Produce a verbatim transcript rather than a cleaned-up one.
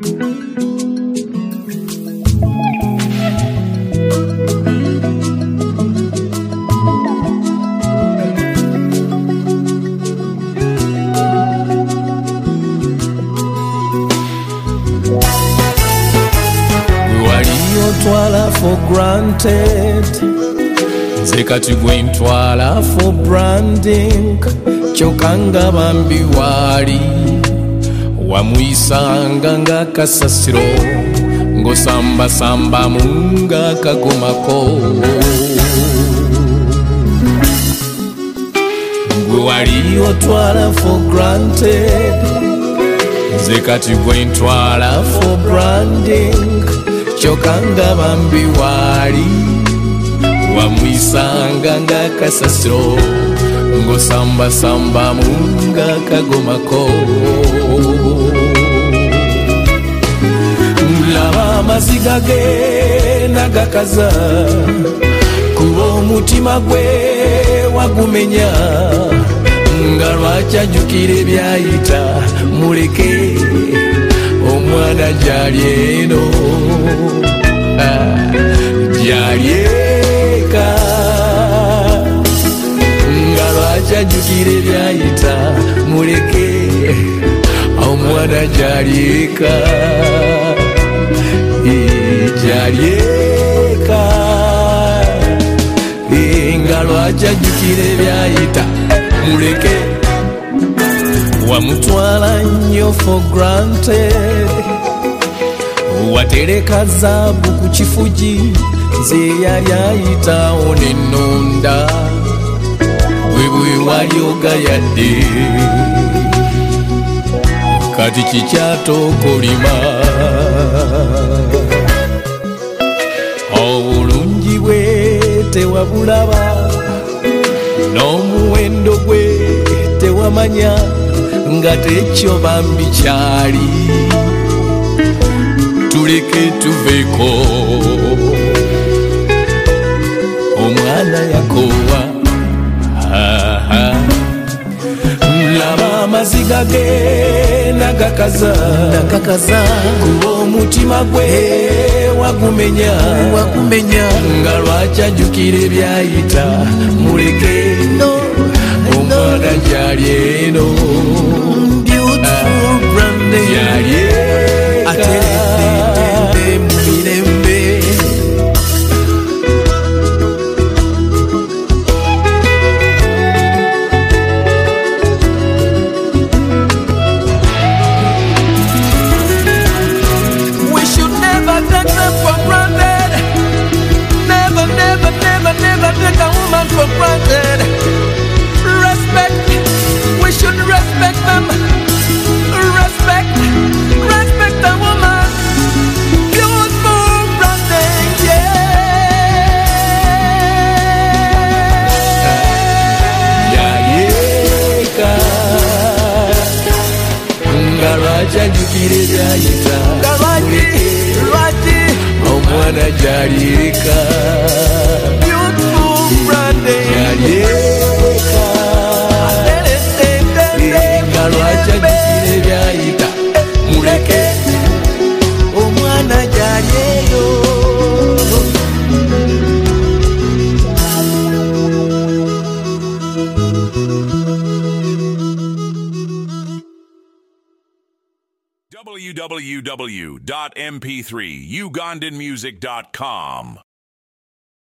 Twala for granted, nze kati gwe ntwala for branding. Kyokanga bambi wali wamuyisanga nga kasasiro, ng'osamba samba munga kagomako. Gwe wali otwala for granted, nze kati gwe ntwala for branding. Kyokanga bambi wali wamuyisanga nga kasasiro, ng'osamba samba munga kagomako. Laba amaziga ge nagakaza, kuba omutima gwe wagumenya, nga lwaki ajjukira ebyayita. Muleke omwana gyali eno, gyali eka, nga lwaki ajjukira ebyayita. Muleke omwana gyali eka, gyali eka, nga lwaki ajjukira ebyayita. Muleke wamutwala nnyo for granted, watereka zaabu ku kifugi, nze yali ayitawo n'ennonda, bwe bwe walyogayadde. Kati kikyatookolima, obulungi bwe tewabulaba, n'omuwendo gwe tewamanya, nga tekyo bambi kyali. Tuleke tuveko, omwana yakowa. Laba amaziga ge nagakaza, kuba omutima gwe wagumenya, nga lwaki ajjukira ebyayita. Muleke omwana gyali eno, gyali eka, mu mirembe. We should never take them for granted. Never, never, never, never take a woman for granted. Respect, we should respect them. Respect, respect a woman. Beautiful branding, yeah. Yayeka, nga lwaki ajjukira ebyayita. Omwana gyali eka, beautiful branding, gyali eka, nga lwaki ajjukira ebyayita. Muleke omwana gyali eyo. w w w dot m p three ugandan music dot com